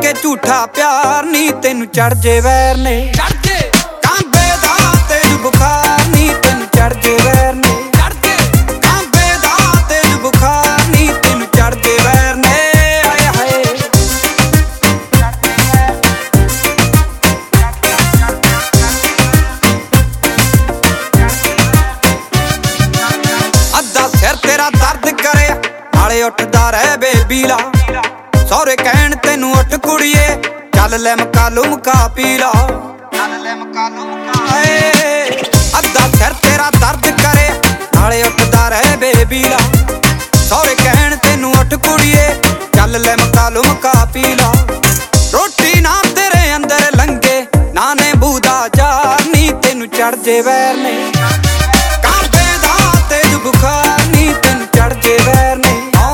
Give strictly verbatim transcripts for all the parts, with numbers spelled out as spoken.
के झूठा प्यार नी तेनू चढ़ जे वैर ने चढ़ जे कांबे दा तेज बुखार नी तेनू चढ़ जे वैर ने चढ़ जे कांबे दा तेज बुखार नी तेनू चढ़ जे वैर ने आए हाय अद्धा सिर तेरा दर्द करे नाले उठदा रह बेबीला सौरे कहण तेनू उठ कुड़िए चल ले मका लुमका पी ला चल ले मका लुमका अद्धा सिर तेरा दर्द करे नाले उठदा रह बेबीला सौरे कहण तेनू उठ कुड़िए चल ले मका लुमका पी ला रोटी ना तेरे अंदर लंघे ना ने बूदा जार नी तेनू चढ़ जे वैर ने कांबे दा तेज बुखार नी तेनू चढ़ जे वैर ने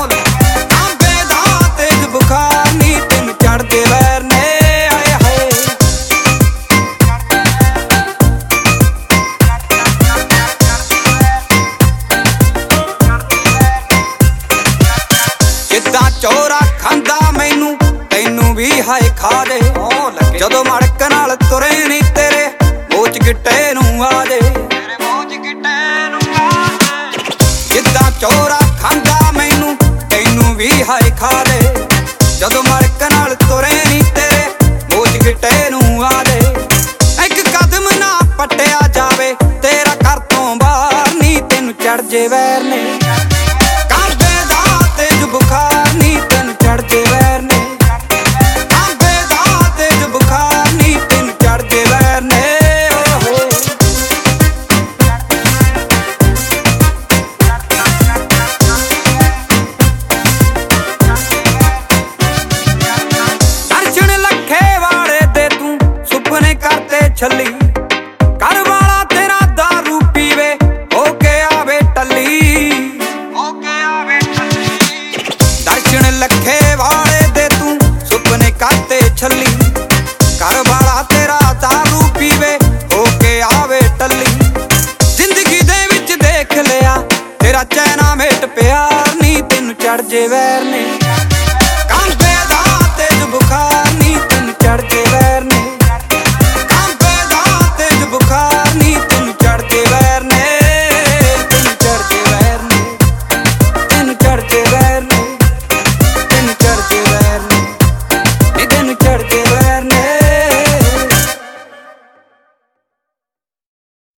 बुखार नी तेनू चढ़ जे वैर ने आए हाय जिद्दां चोरा खांदा मैनू तैनू भी हाय खा दे जदों मड़क नाल तुरे नी तेरे मोच गिट्टे नू आ दे जिद्दां चोरा खांदा मैनू तैनू भी हाय खा दे जदों मड़क नाल तुरे नी तेरे मोच गिट्टे नू आ दे एक कदम ना पट्टिया जावे तेरा घर तो बाहर नी तेनू चढ़ जे वैर ने कांबे दा तेज बुखार नी तेनू चढ़ जे वैर ने कांबे दा तेज बुखार नी तेनू चढ़ जे वैर ने छली घर वाला तेरा दारू पीवे होके आवे टली होके आवे टली दर्शन लखे वाले दे तू सुपने करते छली घर वाला तेरा दारू पीवे होके आवे टली जिंदगी दे विच देख लिया तेरा चैना मेट प्यार नी तेनू चढ़ जे वैर ने कांबे दा तेज बुखार नी तेनू चढ़ जे